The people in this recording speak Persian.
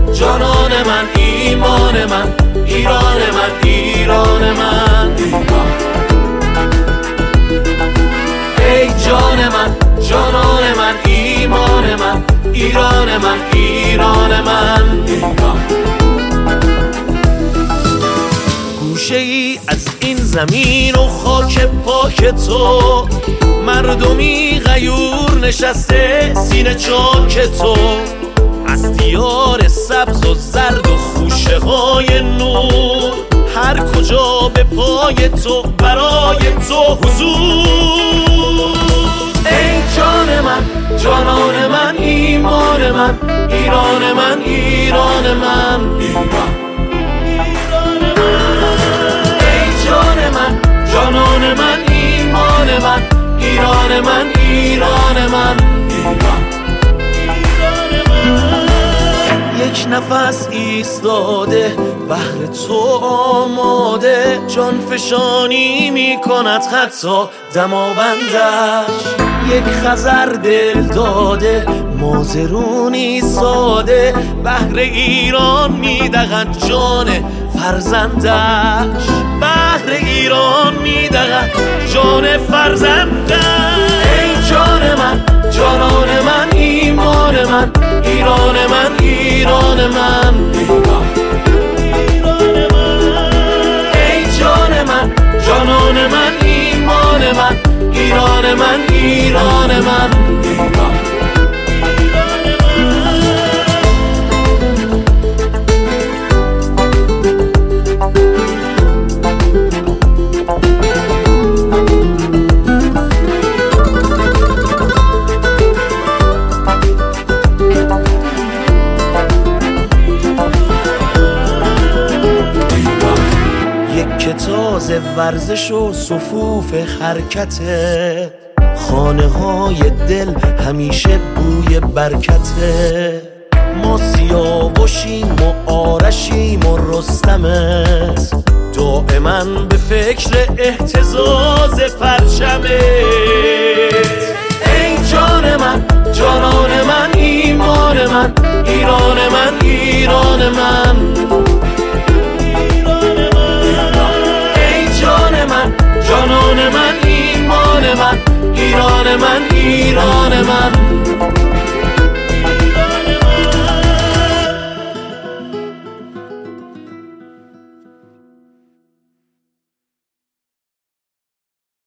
جانان من، ایمان من، ایران من، ایران من. ای جان من، جانان من، ایمان من، ایران من، ایران من. گوشه ای از این زمین و خاک پاک تو، مردمی غیور نشسته سینه چاک تو، از دیار سبز و زرد و خوشه های نور، هر کجا به پای تو برای تو حضور. ای جان من، جانان من، ایمان من، ایران من، ایران من. ای جان من، جانان من، ایمان من، ایران من، ایران من. یک نفس ایستاده بهر تو آماده، جان فشانی می کند حتی دماوندش. یک خزر دل داده مازرونی ساده، بهر ایران می دهد جان فرزندش، بهر ایران می دهد جان فرزندش. ای جان من، جانان من، ایمان من، ایران من، ایران من. ای جان من، جانان من، ایمان من، ایران من، ایران من. که تازه ورزش و صفوف حرکته، خانه های دل همیشه بوی برکته. ما سیاوشیم و آرشیم و رستمت، دائما به فکر اهتزاز پرچمت. ای جان من، جانان من، ایمان من، ایران من، ایران من. جانان من، ایمان من، ایران من، ایران من.